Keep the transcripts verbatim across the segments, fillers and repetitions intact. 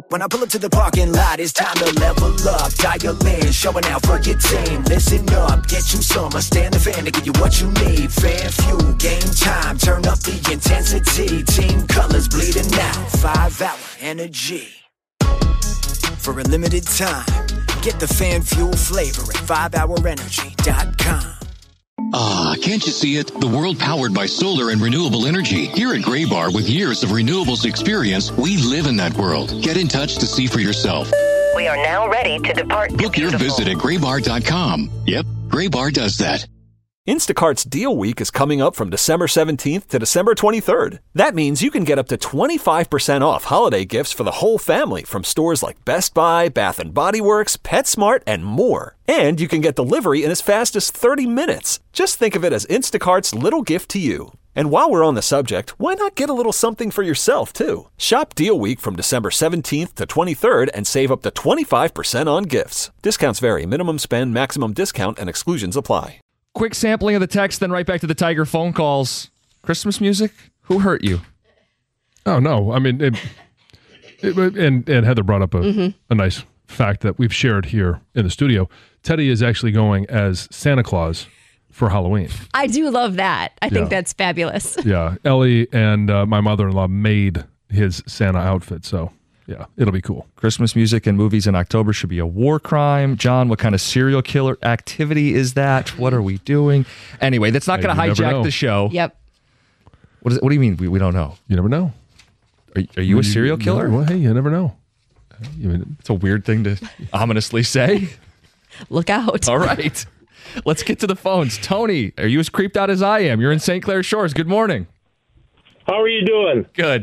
When I pull up to the parking lot, it's time to level up. Dial in, showing out for your team. Listen up, get you some. I stand the fan to give you what you need. Fan fuel, game time, turn up the intensity. Team colors bleeding out, five hour energy. For a limited time, get the fan fuel flavor at five hour energy dot com. Ah, can't you see it? The world powered by solar and renewable energy. Here at Graybar, with years of renewables experience, we live in that world. Get in touch to see for yourself. We are now ready to depart. Book your visit at graybar dot com. Yep, Graybar does that. Instacart's Deal Week is coming up from December seventeenth to December twenty-third. That means you can get up to twenty-five percent off holiday gifts for the whole family from stores like Best Buy, Bath and Body Works, PetSmart, and more. And you can get delivery in as fast as thirty minutes. Just think of it as Instacart's little gift to you. And while we're on the subject, why not get a little something for yourself, too? Shop Deal Week from December seventeenth to twenty-third and save up to twenty-five percent on gifts. Discounts vary. Minimum spend, maximum discount, and exclusions apply. Quick sampling of the text, then right back to the Tiger phone calls. Christmas music? Who hurt you? Oh, no. I mean, it, it, and, and Heather brought up a, mm-hmm. a nice fact that we've shared here in the studio. Teddy is actually going as Santa Claus for Halloween. I do love that. I think Yeah. that's fabulous. Yeah. Ellie and uh, my mother-in-law made his Santa outfit, so yeah, it'll be cool. Christmas music and movies in October should be a war crime. John, what kind of serial killer activity is that? What are we doing? Anyway, that's not Hey, going to you never hijack know. the show. Yep. What, is it, what do you mean we, we don't know? You never know. Are, are you a serial You- killer? Well, hey, you never know. You mean, It's a weird thing to ominously say. Look out. All right. Let's get to the phones. Tony, are you as creeped out as I am? You're in Saint Clair Shores. Good morning. How are you doing? Good.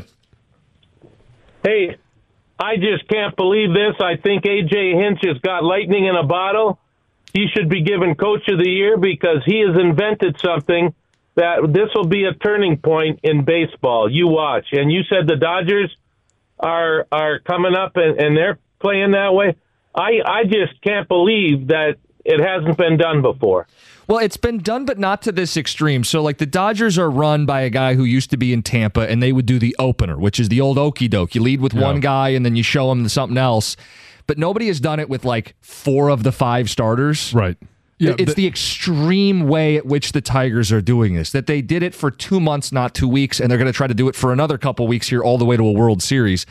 Hey, I just can't believe this. I think A J Hinch has got lightning in a bottle. He should be given Coach of the Year because he has invented something that this will be a turning point in baseball. You watch. And you said the Dodgers are are coming up and, and they're playing that way. I, I just can't believe that it hasn't been done before. Well, it's been done, but not to this extreme. So, like, the Dodgers are run by a guy who used to be in Tampa, and they would do the opener, which is the old okey doke. You lead with Yeah. one guy, and then you show him something else. But nobody has done it with, like, four of the five starters. right. Yeah, it's but- the extreme way at which the Tigers are doing this, that they did it for two months, not two weeks, and they're going to try to do it for another couple weeks here all the way to a World Series.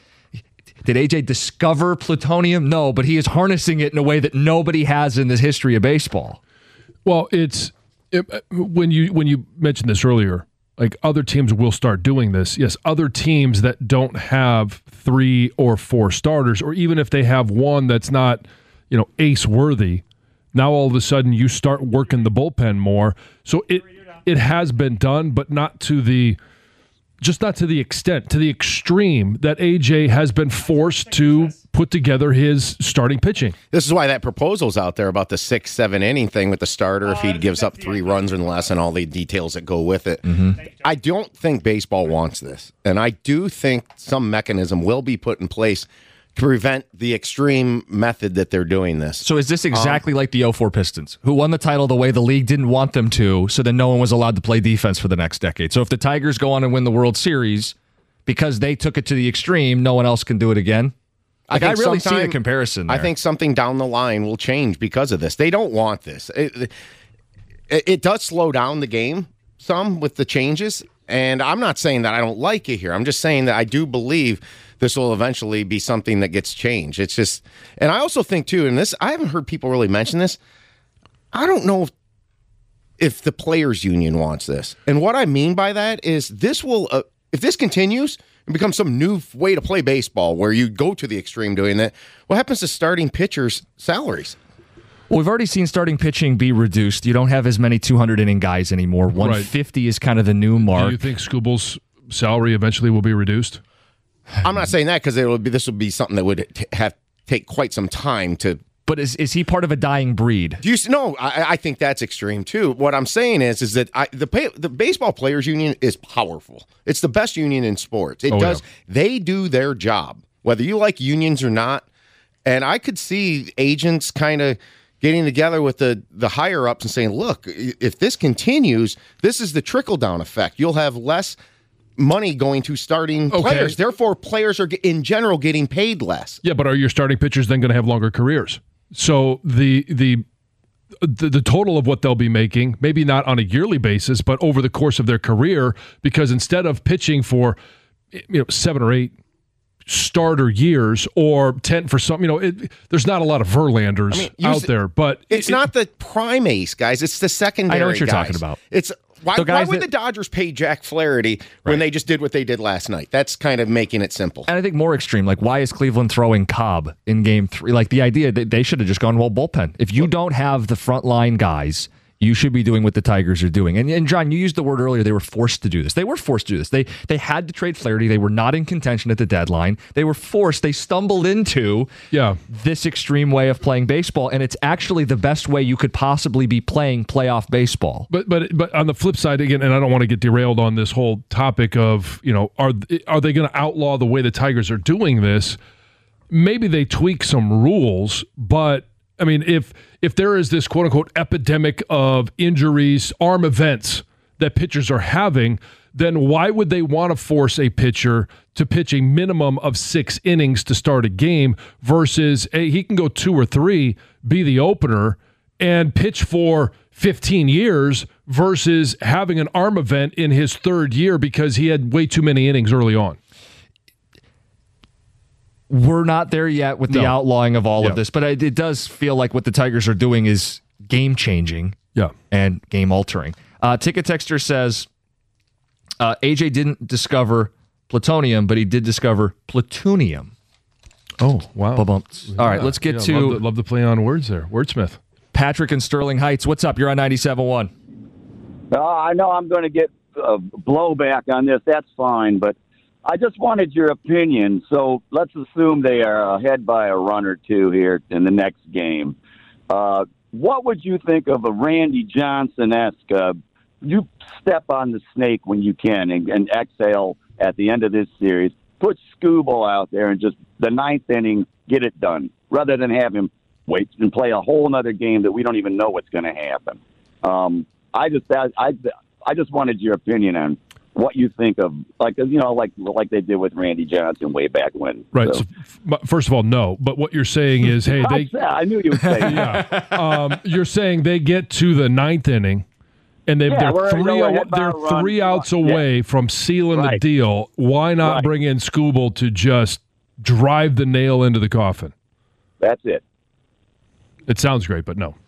Did A J discover plutonium? No, but he is harnessing it in a way that nobody has in the history of baseball. Well, it's it, when you when you mentioned this earlier, like other teams will start doing this. Yes, other teams that don't have three or four starters, or even if they have one that's not, you know, ace worthy, now all of a sudden you start working the bullpen more. So it it has been done, but not to the just not to the extent, to the extreme that A J has been forced to put together his starting pitching. This is why that proposal's out there about the six, seven inning thing with the starter if he gives up three runs or less and all the details that go with it. Mm-hmm. I don't think baseball wants this. And I do think some mechanism will be put in place to prevent the extreme method that they're doing this. So is this exactly um, like the oh four Pistons, who won the title the way the league didn't want them to, so then no one was allowed to play defense for the next decade? So if the Tigers go on and win the World Series because they took it to the extreme, no one else can do it again? Like, I, I really see the comparison there. I think something down the line will change because of this. They don't want this. It, it, it does slow down the game some with the changes, and I'm not saying that I don't like it here. I'm just saying that I do believe this will eventually be something that gets changed. It's just, and I also think too, and this, I haven't heard people really mention this. I don't know if, if the players union wants this. And what I mean by that is this will, uh, if this continues and becomes some new way to play baseball where you go to the extreme doing that, what happens to starting pitchers' salaries? Well, we've already seen starting pitching be reduced. You don't have as many two hundred inning guys anymore. one fifty right. is kind of the new mark. Do you think Skubal's salary eventually will be reduced? I'm not saying that because it would be. This would be something that would t- have take quite some time to. But is is he part of a dying breed? Do you no? I, I think that's extreme too. What I'm saying is, is that I, the pay, the baseball players union is powerful. It's the best union in sports. It oh, does. Yeah. They do their job, whether you like unions or not. And I could see agents kind of getting together with the the higher ups and saying, "Look, if this continues, this is the trickle down effect. You'll have less." money going to starting Okay. players. Therefore, players are in general getting paid less. Yeah, but are your starting pitchers then going to have longer careers? So the the the, the total of what they'll be making, maybe not on a yearly basis, but over the course of their career, because instead of pitching for you know seven or eight starter years or ten for some, you know, it, there's not a lot of Verlanders I mean, out use- there, but It's it- not the prime ace, guys. It's the secondary I know what you're guys. talking about. It's why, So why guys would that- the Dodgers pay Jack Flaherty when they just did what they did last night? That's kind of making it simple. And I think more extreme, like why is Cleveland throwing Cobb in game three? Like the idea that they should have just gone, well, bullpen. If you don't have the front line guys, you should be doing what the Tigers are doing. And, and John, you used the word earlier, they were forced to do this. They were forced to do this. They they had to trade Flaherty. They were not in contention at the deadline. They were forced. They stumbled into yeah. this extreme way of playing baseball, and it's actually the best way you could possibly be playing playoff baseball. But but but on the flip side again, and I don't want to get derailed on this whole topic of, you know, are are they going to outlaw the way the Tigers are doing this? Maybe they tweak some rules, but I mean, if if there is this quote unquote epidemic of injuries, arm events that pitchers are having, then why would they want to force a pitcher to pitch a minimum of six innings to start a game versus hey, he can go two or three, be the opener, and pitch for fifteen years versus having an arm event in his third year because he had way too many innings early on? We're not there yet with the No. outlawing of all Yeah. of this, but it, it does feel like what the Tigers are doing is game-changing Yeah. and game-altering. Uh, Ticket Texter says, uh, A J didn't discover plutonium, but he did discover plutonium. Oh, wow. Ba-bumps. All right, let's get Yeah, to love the, love the play on words there. Wordsmith. Patrick in Sterling Heights. What's up? You're on ninety-seven point one. Uh, I know I'm going to get uh, blowback on this. That's fine, but I just wanted your opinion. So let's assume they are ahead by a run or two here in the next game. Uh, what would you think of a Randy Johnson-esque, uh, you step on the snake when you can and, and exhale at the end of this series, put Skubal out there and just the ninth inning, get it done, rather than have him wait and play a whole other game that we don't even know what's going to happen. Um, I just I, I I just wanted your opinion on what you think of, like, you know, like like they did with Randy Johnson way back when. Right. So, So, f- first of all, no. But what you're saying is, hey, they. I knew you would say that. Yeah. Um, you're saying they get to the ninth inning, and they, Yeah, we're they're three already aw- ahead by they're a run. three outs Yeah. away from sealing the Right. deal. Why not Right. bring in Skubal to just drive the nail into the coffin? That's it. It sounds great, but no.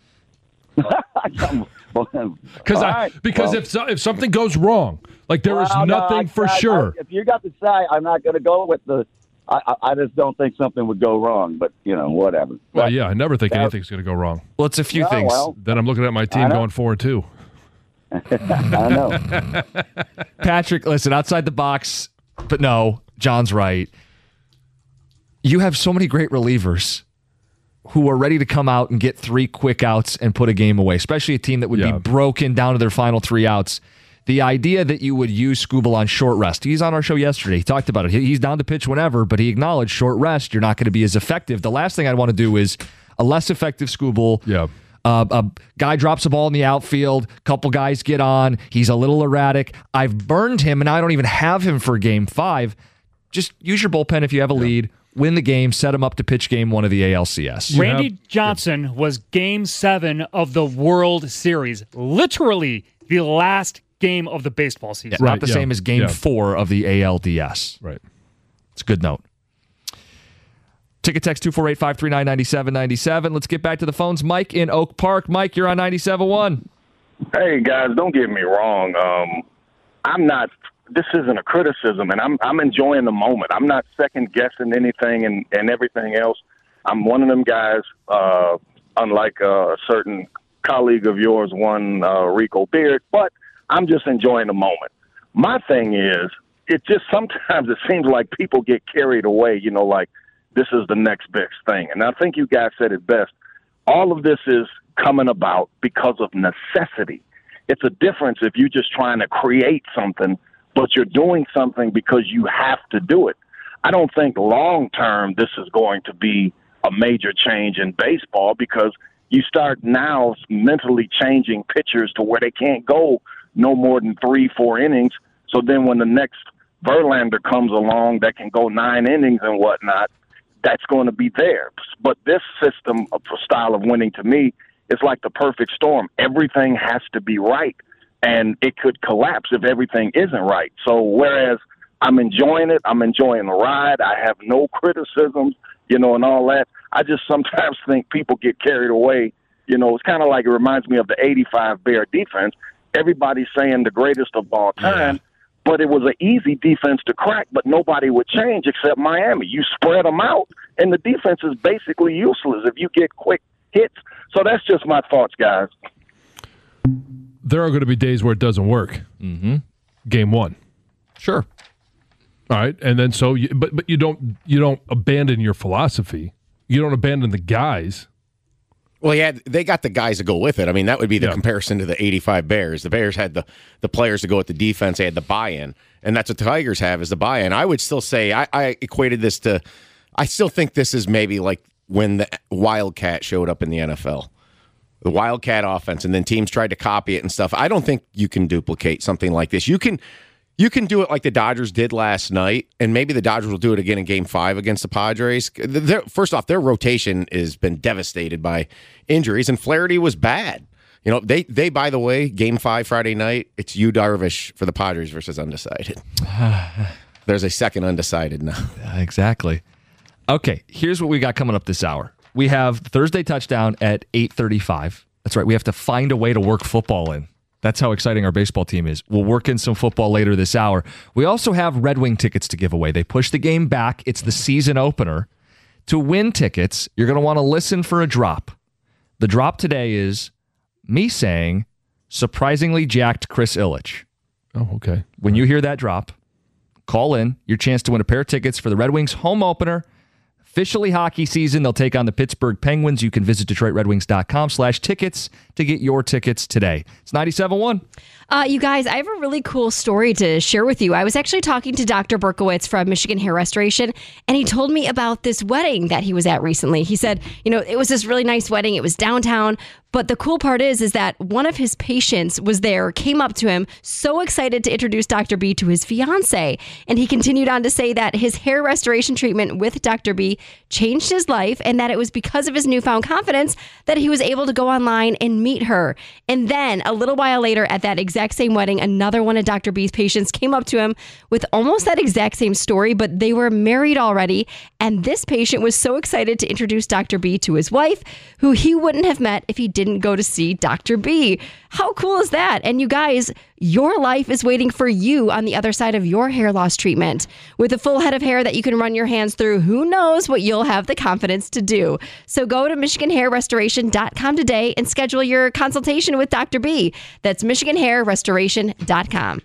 Because I because if so, if something goes wrong, like there is Well, no, nothing I- for I- sure. I- if you got the side, I'm not going to go with the. I, I, I just don't think something would go wrong, but you know, whatever. well, yeah, I never think that- anything's going to go wrong. Well, it's a few No, things. well. Then I'm looking at my team know. going four and two. I know. Patrick, listen, outside the box, but no, John's right. You have so many great relievers who are ready to come out and get three quick outs and put a game away, especially a team that would Yeah. be broken down to their final three outs. The idea that you would use Skubal on short rest, he's on our show yesterday. He talked about it. He- He's down to pitch whenever, but he acknowledged short rest, you're not going to be as effective. The last thing I'd want to do is a less effective Skubal. Yeah. Uh, a guy drops a ball in the outfield. Couple guys get on. He's a little erratic. I've burned him, and I don't even have him for game five. Just use your bullpen if you have a lead. Win the game. Set him up to pitch game one of the A L C S. Randy have- Johnson was game seven of the World Series. Literally the last game of the baseball season. Yeah, Right, not the yeah, same as game yeah. four of the A L D S. Right. It's a good note. Ticket text two four eight, five three nine, nine seven nine seven. Let's get back to the phones. Mike in Oak Park. Mike, you're on ninety-seven point one. Hey guys, don't get me wrong. Um, I'm not. This isn't a criticism, and I'm I'm enjoying the moment. I'm not second guessing anything and, and everything else. I'm one of them guys. Uh, unlike uh, a certain colleague of yours, one uh, Rico Beard, but I'm just enjoying the moment. My thing is, it just sometimes it seems like people get carried away. You know, like this is the next best thing, and I think you guys said it best. All of this is coming about because of necessity. It's a difference if you're just trying to create something, but you're doing something because you have to do it. I don't think long term this is going to be a major change in baseball because you start now mentally changing pitchers to where they can't go no more than three, four innings. So then when the next Verlander comes along that can go nine innings and whatnot, that's going to be there. But this system of style of winning, to me, is like the perfect storm. Everything has to be right, and it could collapse if everything isn't right. So whereas I'm enjoying it, I'm enjoying the ride, I have no criticisms, you know, and all that, I just sometimes think people get carried away. You know, it's kind of like it reminds me of the eighty-five Bear defense. Everybody's saying the greatest of all time, yeah. But it was an easy defense to crack, but nobody would change except Miami. You spread them out, and the defense is basically useless if you get quick hits. So that's just my thoughts, guys. There are going to be days where it doesn't work. Mm-hmm. Game one. Sure. All right, and then so, you, but but you don't you don't abandon your philosophy. You don't abandon the guys. Well, yeah, they got the guys to go with it. I mean, that would be the yeah. comparison to the eighty-five Bears. The Bears had the, the players to go with the defense. They had the buy-in, and that's what the Tigers have is the buy-in. I would still say I, I equated this to – I still think this is maybe like when the Wildcat showed up in the N F L. The Wildcat offense, and then teams tried to copy it and stuff. I don't think you can duplicate something like this. You can – You can do it like the Dodgers did last night, and maybe the Dodgers will do it again in Game Five against the Padres. They're, first off, their rotation has been devastated by injuries, and Flaherty was bad. You know, they they by the way, Game Five Friday night, it's Yu Darvish for the Padres versus undecided. There's a second undecided now. Exactly. Okay, here's what we got coming up this hour. We have Thursday touchdown at eight thirty-five. That's right. We have to find a way to work football in. That's how exciting our baseball team is. We'll work in some football later this hour. We also have Red Wing tickets to give away. They pushed the game back. It's the season opener. To win tickets, you're going to want to listen for a drop. The drop today is me saying, surprisingly jacked Chris Ilitch. Oh, okay. When you hear that drop, call in. Your chance to win a pair of tickets for the Red Wings home opener. Officially hockey season. They'll take on the Pittsburgh Penguins. You can visit Detroit Red Wings dot com slash tickets to get your tickets today. It's ninety-seven point one. Uh, you guys, I have a really cool story to share with you. I was actually talking to Doctor Berkowitz from Michigan Hair Restoration, and he told me about this wedding that he was at recently. He said, you know, it was this really nice wedding. It was downtown. But the cool part is, is that one of his patients was there, came up to him, so excited to introduce Doctor B to his fiance. And he continued on to say that his hair restoration treatment with Doctor B changed his life, and that it was because of his newfound confidence that he was able to go online and meet her. And then a little while later at that exact same wedding, another one of Doctor B's patients came up to him with almost that exact same story, but they were married already. And this patient was so excited to introduce Doctor B to his wife, who he wouldn't have met if he didn't go to see Doctor B. How cool is that? And you guys, your life is waiting for you on the other side of your hair loss treatment. With a full head of hair that you can run your hands through, who knows what you'll have the confidence to do. So go to Michigan Hair Restoration dot com today and schedule your consultation with Doctor B. That's Michigan Hair Restoration dot com.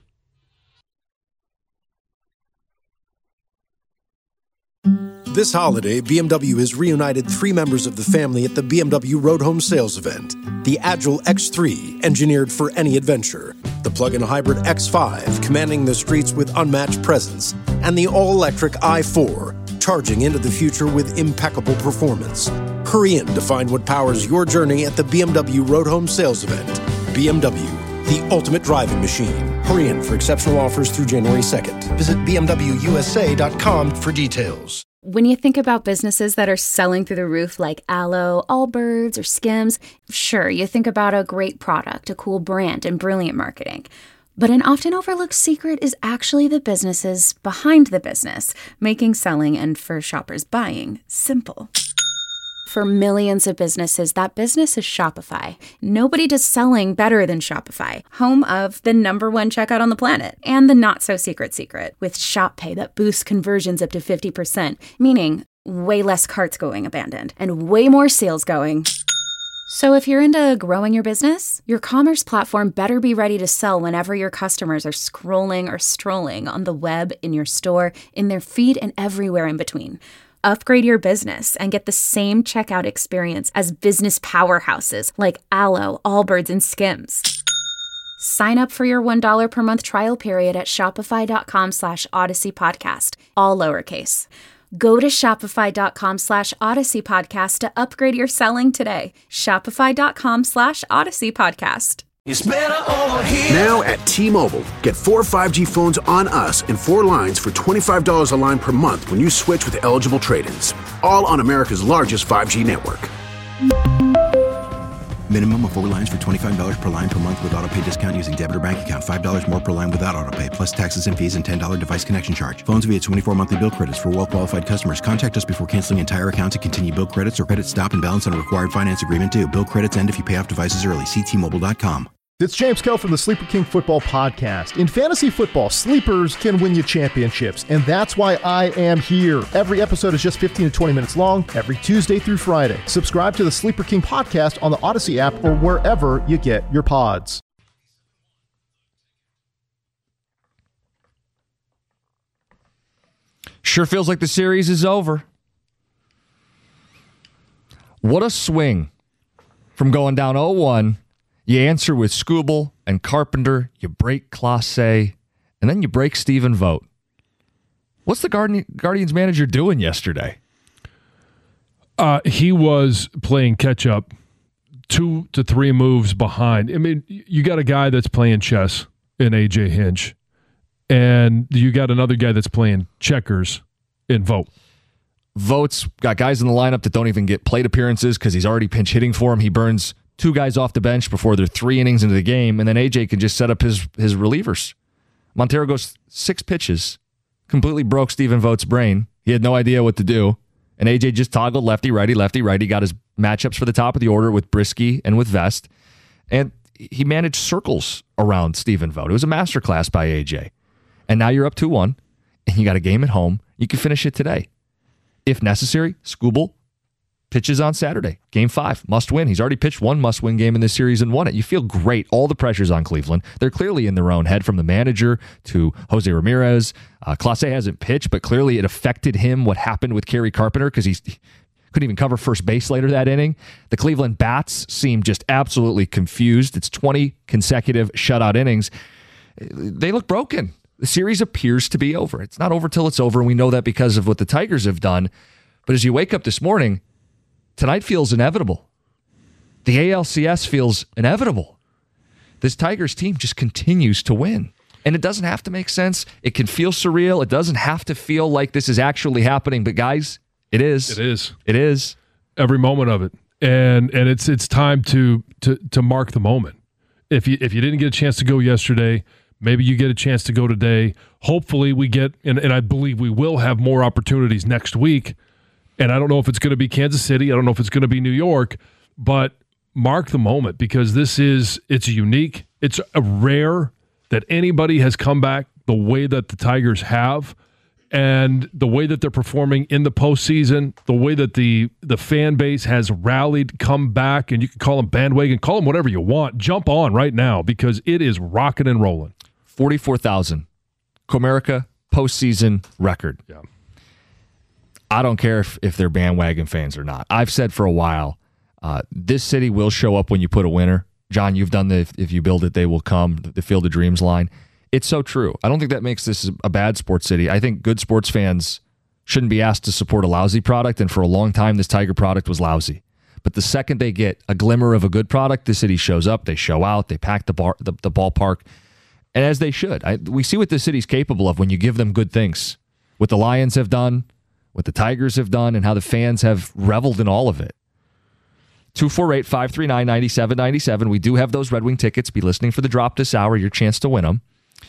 This holiday, B M W has reunited three members of the family at the B M W Road Home Sales Event. The Agile X three, engineered for any adventure. The plug-in hybrid X five, commanding the streets with unmatched presence. And the all-electric i four, charging into the future with impeccable performance. Hurry in to find what powers your journey at the B M W Road Home Sales Event. B M W, the ultimate driving machine. Hurry in for exceptional offers through January second. Visit B M W U S A dot com for details. When you think about businesses that are selling through the roof like Aloe, Allbirds, or Skims, sure, you think about a great product, a cool brand, and brilliant marketing. But an often overlooked secret is actually the businesses behind the business, making selling and, for shoppers, buying simple. For millions of businesses, that business is Shopify. Nobody does selling better than Shopify, home of the number one checkout on the planet, and the not-so-secret secret, with Shop Pay that boosts conversions up to fifty percent, meaning way less carts going abandoned, and way more sales going. So if you're into growing your business, your commerce platform better be ready to sell whenever your customers are scrolling or strolling on the web, in your store, in their feed, and everywhere in between. Upgrade your business and get the same checkout experience as business powerhouses like Aloe, Allbirds, and Skims. Sign up for your one dollar per month trial period at shopify.com slash Odyssey Podcast, all lowercase. Go to shopify.com slash Odyssey Podcast to upgrade your selling today. Shopify.com slash Odyssey Podcast. It's better over here. Now at T-Mobile, get four five G phones on us and four lines for twenty-five dollars a line per month when you switch with eligible trade-ins. All on America's largest five G network. Minimum of four lines for twenty-five dollars per line per month with autopay discount using debit or bank account. five dollars more per line without autopay, plus taxes and fees and ten dollars device connection charge. Phones via twenty-four monthly bill credits for well-qualified customers. Contact us before canceling entire account to continue bill credits or credit stop and balance on a required finance agreement due. Bill credits end if you pay off devices early. See T Mobile dot com. It's James Kell from the Sleeper King Football Podcast. In fantasy football, sleepers can win you championships, and that's why I am here. Every episode is just fifteen to twenty minutes long, every Tuesday through Friday. Subscribe to the Sleeper King Podcast on the Odyssey app or wherever you get your pods. Sure feels like the series is over. What a swing from going down oh one. You answer with Skubal and Carpenter. You break Clase, and then you break Stephen Vogt. What's the Guardi- Guardians manager doing yesterday? Uh, he was playing catch-up, two to three moves behind. I mean, you got a guy that's playing chess in A J Hinch, and you got another guy that's playing checkers in Vogt. Vogt's got guys in the lineup that don't even get plate appearances because he's already pinch hitting for him. He burns two guys off the bench before they're three innings into the game, and then A J can just set up his his relievers. Montero goes six pitches, completely broke Stephen Vogt's brain. He had no idea what to do, and A J just toggled lefty, righty, lefty, righty, got his matchups for the top of the order with Brisky and with Vest, and he managed circles around Stephen Vogt. It was a masterclass by A J. And now you're up two one, and you got a game at home. You can finish it today. If necessary, Skubal pitches on Saturday. Game five, must win. He's already pitched one must-win game in this series and won it. You feel great. All the pressure's on Cleveland. They're clearly in their own head, from the manager to Jose Ramirez. Uh, Clase hasn't pitched, but clearly it affected him what happened with Kerry Carpenter because he couldn't even cover first base later that inning. The Cleveland bats seem just absolutely confused. It's twenty consecutive shutout innings. They look broken. The series appears to be over. It's not over till it's over, and we know that because of what the Tigers have done. But as you wake up this morning, tonight feels inevitable. The A L C S feels inevitable. This Tigers team just continues to win. And it doesn't have to make sense. It can feel surreal. It doesn't have to feel like this is actually happening. But guys, it is. It is. It is. Every moment of it. And and it's it's time to to to mark the moment. If you if you didn't get a chance to go yesterday, maybe you get a chance to go today. Hopefully we get, and, and I believe we will have more opportunities next week. And I don't know if it's going to be Kansas City. I don't know if it's going to be New York, but mark the moment because this is, it's unique. It's a rare that anybody has come back the way that the Tigers have and the way that they're performing in the postseason, the way that the, the fan base has rallied, come back, and you can call them bandwagon, call them whatever you want. Jump on right now because it is rocking and rolling. forty-four thousand. Comerica postseason record. Yeah. I don't care if, if they're bandwagon fans or not. I've said for a while, uh, this city will show up when you put a winner. John, you've done the if, if you build it, they will come, the Field of Dreams line. It's so true. I don't think that makes this a bad sports city. I think good sports fans shouldn't be asked to support a lousy product, and for a long time, this Tiger product was lousy. But the second they get a glimmer of a good product, the city shows up, they show out, they pack the, bar, the, the ballpark, and as they should. I, we see what the city's capable of when you give them good things. What the Lions have done, what the Tigers have done, and how the fans have reveled in all of it. two four eight, five three nine, nine seven nine seven. We do have those Red Wing tickets. Be listening for the drop this hour, your chance to win them.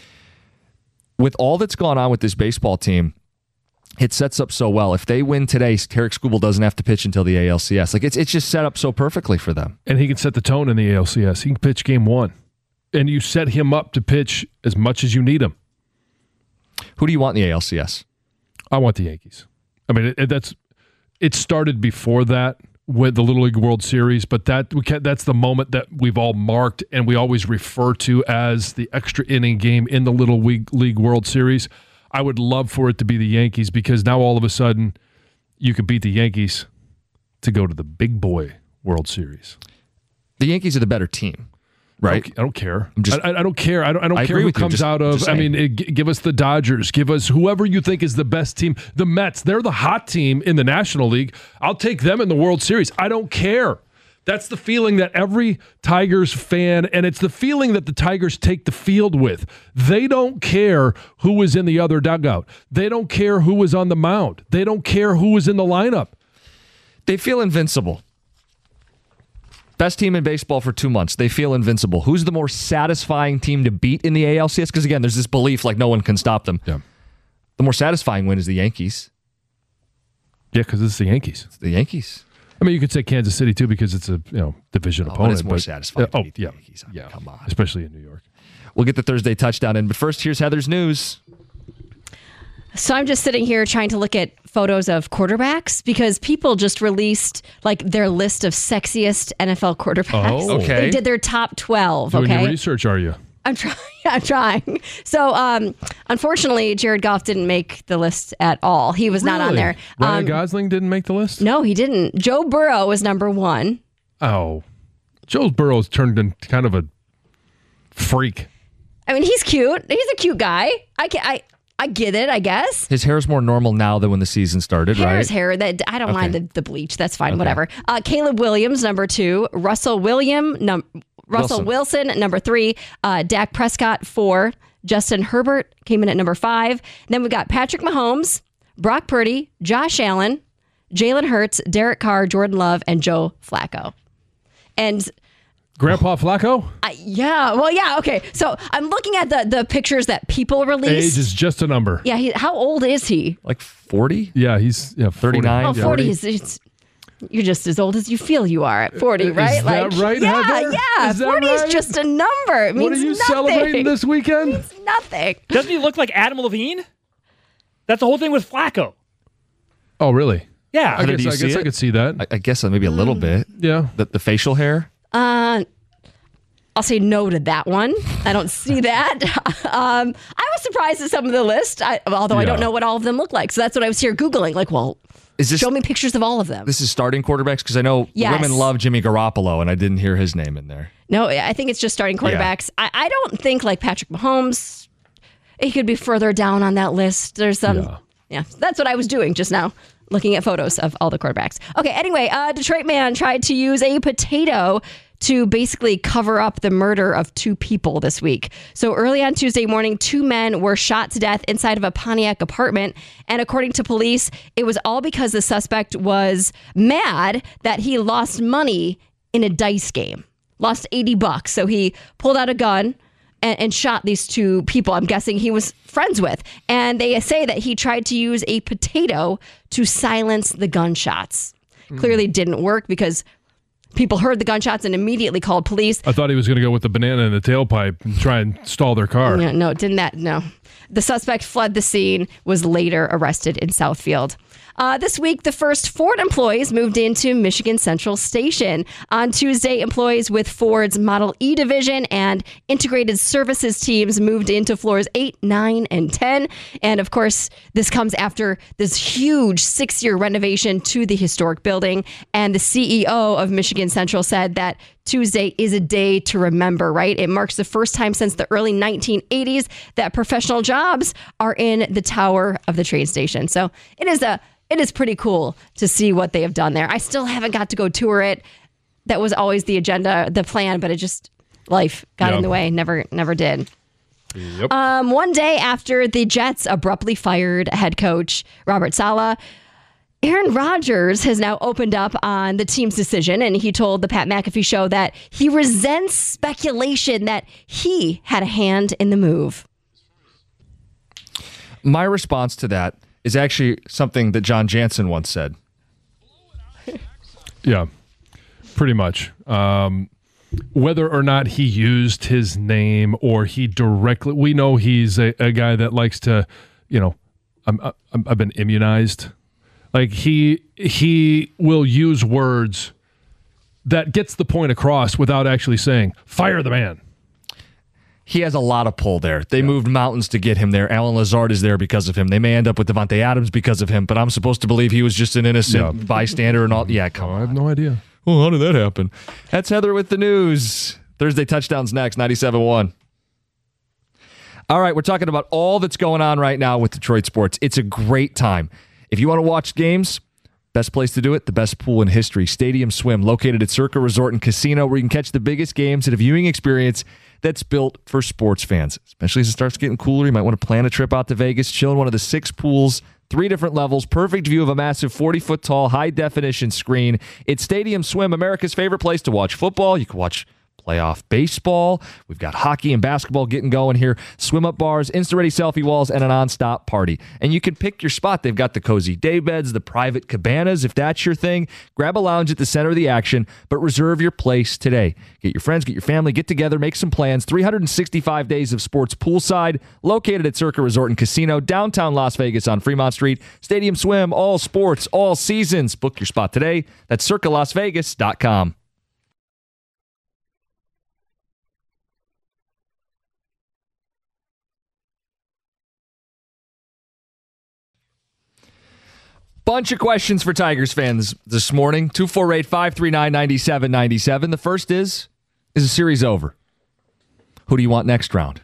With all that's gone on with this baseball team, it sets up so well. If they win today, Tarik Skubal doesn't have to pitch until the A L C S. Like it's it's just set up so perfectly for them. And he can set the tone in the A L C S. He can pitch game one. And you set him up to pitch as much as you need him. Who do you want in the A L C S? I want the Yankees. I mean, it, that's it started before that with the Little League World Series, but that we can, that's the moment that we've all marked and we always refer to as the extra inning game in the Little League World Series. I would love for it to be the Yankees because now all of a sudden you could beat the Yankees to go to the big boy World Series. The Yankees are the better team. Right, I don't, I don't care. I'm just, I, I don't care. I don't. I don't I care who comes just, out of. I mean, it, give us the Dodgers. Give us whoever you think is the best team. The Mets. They're the hot team in the National League. I'll take them in the World Series. I don't care. That's the feeling that every Tigers fan, and it's the feeling that the Tigers take the field with. They don't care who was in the other dugout. They don't care who was on the mound. They don't care who was in the lineup. They feel invincible. Best team in baseball for two months. They feel invincible. Who's the more satisfying team to beat in the A L C S? Because, again, there's this belief like no one can stop them. Yeah. The more satisfying win is the Yankees. Yeah, because it's the Yankees. It's the Yankees. I mean, you could say Kansas City, too, because it's a you know division oh, opponent. But it's more but, satisfying uh, to oh, beat the yeah, Yankees. I mean, yeah, come on. Especially in New York. We'll get the Thursday touchdown in. But first, here's Heather's news. So I'm just sitting here trying to look at photos of quarterbacks because people just released like their list of sexiest N F L quarterbacks. Oh, okay. They did their top twelve. Doing okay. your research, are you? I'm trying. I'm trying. So, um, unfortunately, Jared Goff didn't make the list at all. He was not on Really? there. Ryan Um, Gosling didn't make the list? No, he didn't. Joe Burrow was number one. Oh. Joe Burrow's turned into kind of a freak. I mean, he's cute. He's a cute guy. I can, I I get it. I guess. His hair is more normal now than when the season started, Hair right? is hair. That I don't Okay. mind the, the bleach. That's fine. Okay. Whatever. Uh, Caleb Williams, number two. Russell William, num- Russell Wilson. Wilson. number three. Uh, Dak Prescott, four. Justin Herbert came in at number five. And then we got Patrick Mahomes, Brock Purdy, Josh Allen, Jalen Hurts, Derek Carr, Jordan Love, and Joe Flacco. And Grandpa Flacco? I, yeah, well, yeah, okay. So I'm looking at the the pictures that people released. Age is just a number. Yeah, he, how old is he? Like forty? Yeah, he's yeah, thirty-nine. Oh, forty is it's, you're just as old as you feel you are at forty, Is right? that right, yeah, Heather? yeah. Is that forty right? is just a number. It means What are you nothing. celebrating this weekend? It means nothing. Doesn't he look like Adam Levine? That's the whole thing with Flacco. Oh, really? Yeah. I Heather, guess, do you I, see guess I it? could see that. I, I guess maybe a little bit. Yeah. The, the facial hair? Uh, I'll say no to that one. I don't see that. um, I was surprised at some of the list, I, although I don't Yeah. know what all of them look like. So that's what I was here Googling. Like, well, Is this, show me pictures of all of them. This is starting quarterbacks? Because I know Yes. women love Jimmy Garoppolo, and I didn't hear his name in there. No, I think it's just starting quarterbacks. I, I don't think like Patrick Mahomes, he could be further down on that list. There's some, yeah. yeah, that's what I was doing just now, looking at photos of all the quarterbacks. Okay, anyway, uh, Detroit man tried to use a potato to basically cover up the murder of two people this week. So early on Tuesday morning, two men were shot to death inside of a Pontiac apartment. And according to police, it was all because the suspect was mad that he lost money in a dice game. Lost eighty bucks. So he pulled out a gun and, and shot these two people I'm guessing he was friends with. And they say that he tried to use a potato to silence the gunshots. Mm. Clearly didn't work because people heard the gunshots and immediately called police. I thought he was going to go with the banana in the tailpipe and try and stall their car. No, no, didn't that? No. The suspect fled the scene, was later arrested in Southfield. Uh, this week, the first Ford employees moved into Michigan Central Station. On Tuesday, employees with Ford's Model E division and integrated services teams moved into floors eight, nine, and ten. And of course, this comes after this huge six-year renovation to the historic building. And the C E O of Michigan Central said that Tuesday is a day to remember, right? It marks the first time since the early nineteen eighties that professional jobs are in the tower of the train station. So it is a It is pretty cool to see what they have done there. I still haven't got to go tour it. That was always the agenda, the plan, but it just, life got Yep. in the way. Never, never did. Yep. Um, one day after the Jets abruptly fired head coach Robert Saleh, Aaron Rodgers has now opened up on the team's decision, and he told the Pat McAfee show that he resents speculation that he had a hand in the move. My response to that is actually something that John Jansen once said. Yeah, pretty much. Um, whether or not he used his name or he directly, we know he's a, a guy that likes to, you know, I'm, I'm, I've been immunized. Like he he will use words that gets the point across without actually saying, fire the man. He has a lot of pull there. They yeah. moved mountains to get him there. Alan Lazard is there because of him. They may end up with Devontae Adams because of him, but I'm supposed to believe he was just an innocent yeah. bystander and all. Yeah, come oh, on. I have no idea. Well, how did that happen? That's Heather with the news. Thursday touchdowns next, ninety-seven one. All right, we're talking about all that's going on right now with Detroit sports. It's a great time. If you want to watch games, Best place to do it, the best pool in history. Stadium Swim, located at Circa Resort and Casino, where you can catch the biggest games at a viewing experience that's built for sports fans. Especially as it starts getting cooler, you might want to plan a trip out to Vegas, chill in one of the six pools, three different levels, perfect view of a massive forty-foot tall, high-definition screen. It's Stadium Swim, America's favorite place to watch football. You can watch playoff baseball. We've got hockey and basketball getting going here. Swim-up bars, instant-ready selfie walls, and a non-stop party. And you can pick your spot. They've got the cozy day beds, the private cabanas, if that's your thing. Grab a lounge at the center of the action, but reserve your place today. Get your friends, get your family, get together, make some plans. three hundred sixty-five days of sports poolside, located at Circa Resort and Casino, downtown Las Vegas on Fremont Street. Stadium Swim, all sports, all seasons. Book your spot today. That's circa las vegas dot com. Bunch of questions for Tigers fans this morning. two four eight, five three nine, nine seven nine seven. The first is, is the series over? Who do you want next round?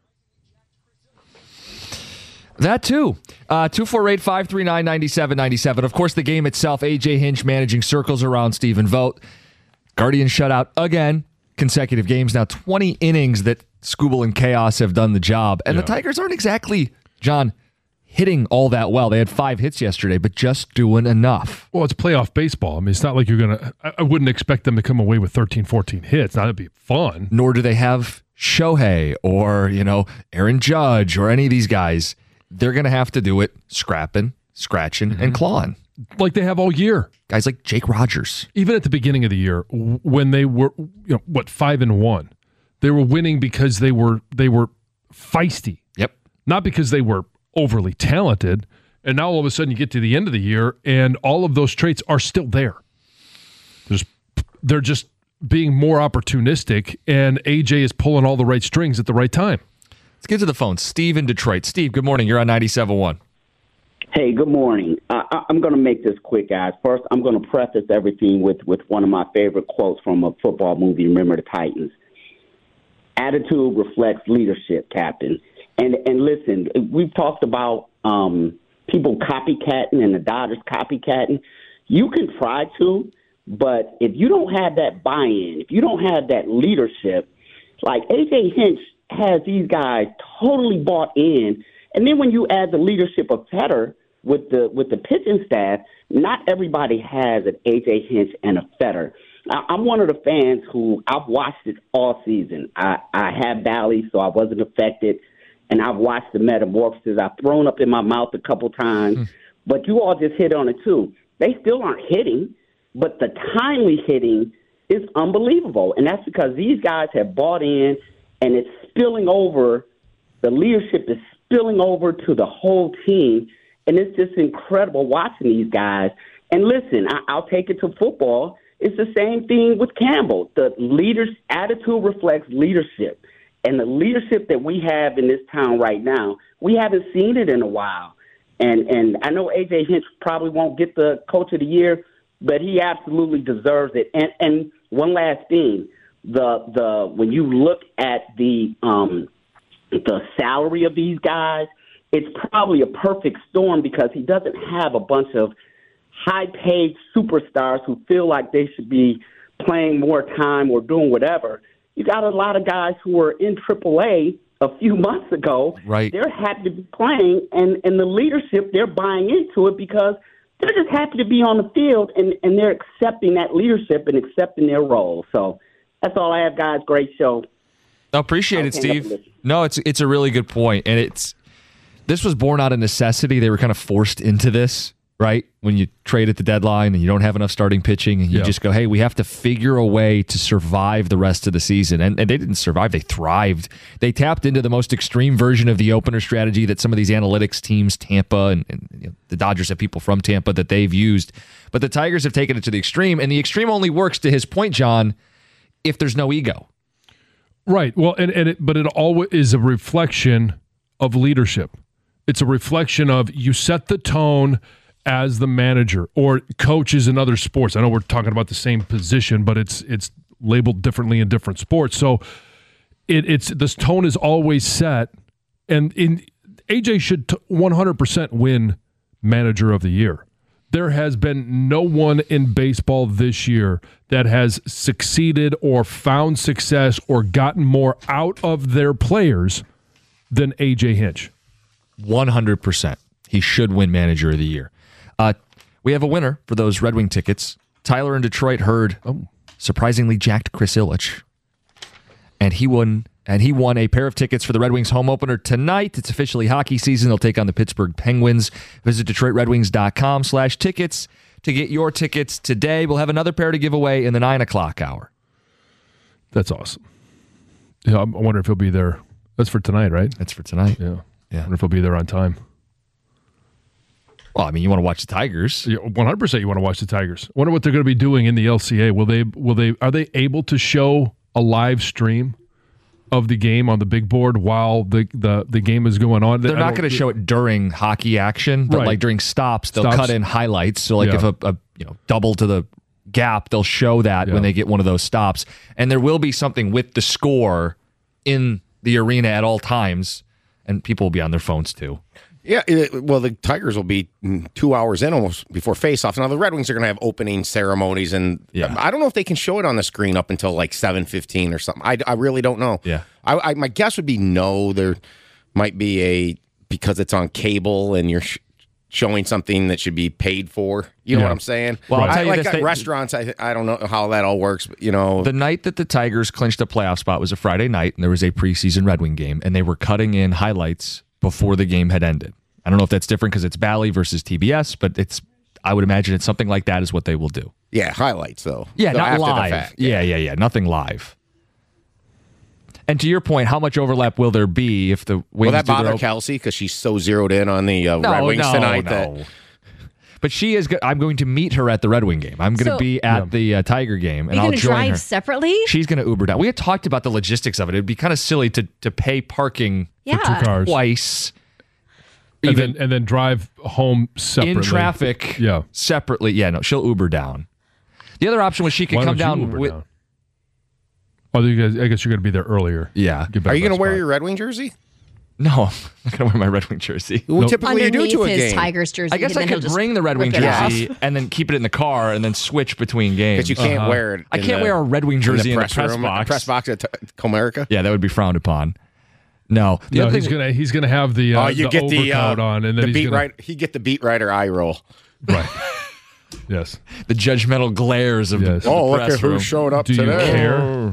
That too. Uh, two four eight, five three nine, nine seven nine seven. Of course, the game itself, A J Hinch managing circles around Stephen Vogt. Guardians shutout again. Consecutive games. Now twenty innings that Skubal and Chaos have done the job. And yeah. the Tigers aren't exactly, John, hitting all that well. They had five hits yesterday, but just doing enough. Well, it's playoff baseball. I mean, it's not like you're going to... I wouldn't expect them to come away with thirteen, fourteen hits. Now, that'd be fun. Nor do they have Shohei or, you know, Aaron Judge or any of these guys. They're going to have to do it scrapping, scratching, mm-hmm. and clawing. Like they have all year. Guys like Jake Rogers. Even at the beginning of the year, when they were, you know, what, five and one, they were winning because they were they were feisty. Yep. Not because they were overly talented, and now all of a sudden you get to the end of the year and all of those traits are still there. There's, they're just being more opportunistic, and A J is pulling all the right strings at the right time. Let's get to the phone. Steve in Detroit. Steve, good morning. You're on ninety-seven point one. Hey, good morning. Uh, I'm going to make this quick, guys. First, I'm going to preface everything with, with one of my favorite quotes from a football movie, Remember the Titans. Attitude reflects leadership, Captain. And and listen, we've talked about um, people copycatting and the Dodgers copycatting. You can try to, but if you don't have that buy-in, if you don't have that leadership, like A J Hinch has these guys totally bought in. And then when you add the leadership of Fetter with the with the pitching staff, not everybody has an A J Hinch and a Fetter. Now, I'm one of the fans who I've watched it all season. I, I have Valley, so I wasn't affected. And I've watched the metamorphosis. I've thrown up in my mouth a couple times. Mm. But you all just hit on it, too. They still aren't hitting, but the timely hitting is unbelievable. And that's because these guys have bought in, and it's spilling over. The leadership is spilling over to the whole team. And it's just incredible watching these guys. And listen, I, I'll take it to football. It's the same thing with Campbell. The leader's attitude reflects leadership. And the leadership that we have in this town right now, we haven't seen it in a while. And and I know A J Hinch probably won't get the Coach of the Year, but he absolutely deserves it. And and one last thing, the the when you look at the um, the salary of these guys, it's probably a perfect storm because he doesn't have a bunch of high-paid superstars who feel like they should be playing more time or doing whatever. You got a lot of guys who were in triple A a few months ago. Right. They're happy to be playing, and, and the leadership, they're buying into it because they're just happy to be on the field, and, and they're accepting that leadership and accepting their role. So that's all I have, guys. Great show. I appreciate it, Steve. No, it's it's a really good point, and it's this was born out of necessity. They were kind of forced into this. Right? When you trade at the deadline and you don't have enough starting pitching and you yeah. just go, hey, we have to figure a way to survive the rest of the season. And, and they didn't survive. They thrived. They tapped into the most extreme version of the opener strategy that some of these analytics teams, Tampa and, and you know, the Dodgers have people from Tampa that they've used. But the Tigers have taken it to the extreme. And the extreme only works, to his point, John, if there's no ego. Right. Well, and, and it, but it always is a reflection of leadership. It's a reflection of you set the tone as the manager or coaches in other sports. I know we're talking about the same position, but it's it's labeled differently in different sports. So it, it's this tone is always set, and in A J should t- one hundred percent win Manager of the Year. There has been no one in baseball this year that has succeeded or found success or gotten more out of their players than A J Hinch. one hundred percent. He should win Manager of the Year. Uh, we have a winner for those Red Wing tickets. Tyler in Detroit heard oh. surprisingly jacked Chris Ilitch. And he won and he won a pair of tickets for the Red Wings home opener tonight. It's officially hockey season. They'll take on the Pittsburgh Penguins. Visit Detroit Red Wings dot com slash tickets to get your tickets today. We'll have another pair to give away in the nine o'clock hour. That's awesome. Yeah, I wonder if he'll be there. That's for tonight, right? That's for tonight. Yeah. Yeah. I wonder if he'll be there on time. Well, I mean, you want to watch the Tigers. Yeah, one hundred percent you want to watch the Tigers. I wonder what they're going to be doing in the L C A. Will they, will they, are they able to show a live stream of the game on the big board while the, the, the game is going on? They're not going to show it during hockey action, but Right. like during stops, they'll Stops. cut in highlights. So like Yeah. if a, a you know double to the gap, they'll show that Yeah. when they get one of those stops. And there will be something with the score in the arena at all times, and people will be on their phones too. Yeah, it, well, the Tigers will be two hours in almost before face-off. Now, the Red Wings are going to have opening ceremonies, and Yeah. I don't know if they can show it on the screen up until like seven fifteen or something. I, I really don't know. Yeah. I, I, my guess would be no. There might be a, because it's on cable and you're sh- showing something that should be paid for. You know Yeah. what I'm saying? Well, I'll I, tell you like this, at they- restaurants, I, I don't know how that all works, but, you know. The night that the Tigers clinched a playoff spot was a Friday night, and there was a preseason Red Wing game, and they were cutting in highlights before the game had ended. I don't know if that's different because it's Bally versus T B S, but it's. I would imagine it's something like that is what they will do. Yeah, highlights, though. Yeah, So not after the live. fact. Yeah, yeah, yeah. Nothing live. And to your point, how much overlap will there be if the Wings Will that do their bother op- Kelsey because she's so zeroed in on the uh, No, Red Wings no, tonight? no. That But she is. Go- I'm going to meet her at the Red Wing game. I'm going to So- be at the uh, Tiger game, Are and you I'll going to join drive her. separately? She's going to Uber down. We had talked about the logistics of it. It'd be kind of silly to to pay parking Yeah. For two cars. twice And even then, and then drive home separately. in traffic. Yeah. separately. Yeah, no, she'll Uber down. The other option was she could Why come don't you down Uber with. down? Oh, you guys, I guess you're going to be there earlier. Yeah. Get are better you going to bus wear spot. your Red Wing jersey? No, I'm not going to wear my Red Wing jersey. Well, typically you do Underneath to a his game. Tigers jersey. I guess and I then he'll could just bring the Red Wing rip it off. jersey and then keep it in the car and then switch between games. But you can't Uh-huh. wear it. I in can't the- wear a Red Wing jersey in the press, press room, box. Press box at t- Comerica. Yeah, that would be frowned upon. No, the No, other he's thing, gonna he's gonna have the uh, Oh, you the get the uh, overcoat on, and then the he's beat gonna, writer. He get the beat writer eye roll. right. Yes. the judgmental glares of Yes. the, of Oh, the look press at who room. showed up Do you today. care?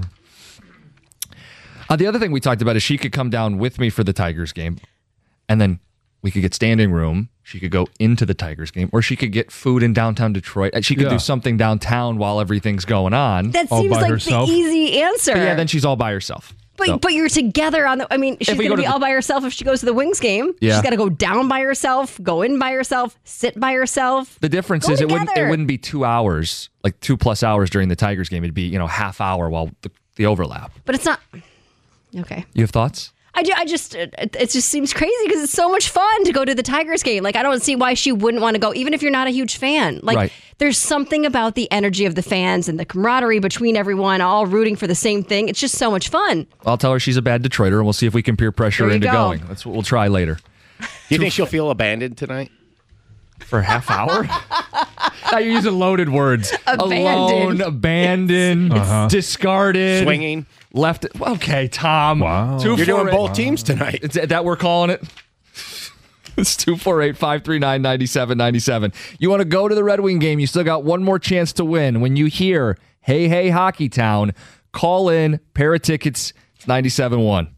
Uh, the other thing we talked about is she could come down with me for the Tigers game, and then we could get standing room. She could go into the Tigers game, or she could get food in downtown Detroit. Uh, She could Yeah. do something downtown while everything's going on. That All seems by like herself? the easy answer. But yeah, then she's all by herself. But So- but you're together on the. I mean, she's we going go to to be the- all by herself if she goes to the Wings game. Yeah. She's got to go down by herself, go in by herself, sit by herself. The difference Go is it wouldn't it together. wouldn't be two hours, like two plus hours during the Tigers game. It'd be you know half hour while the, the overlap. But it's not. Okay. You have thoughts? I, ju- I just it, it just seems crazy because it's so much fun to go to the Tigers game. Like I don't see why she wouldn't want to go, even if you're not a huge fan. Like Right. there's something about the energy of the fans and the camaraderie between everyone, all rooting for the same thing. It's just so much fun. I'll tell her she's a bad Detroiter, and we'll see if we can peer pressure There you into go. going. That's what we'll try later. Do you think she'll feel abandoned tonight? For a half hour? Now you're using loaded words. Abandoned. Alone, abandoned, Uh-huh. discarded, Swinging. left. Okay, Tom. Wow. Two, You're four, doing eight- both teams tonight. Is that we're calling it? It's two four eight, five three nine, nine seven nine seven. You want to go to the Red Wing game? You still got one more chance to win. When you hear, hey, hey, Hockey Town, call in, pair of tickets, it's ninety-seven one.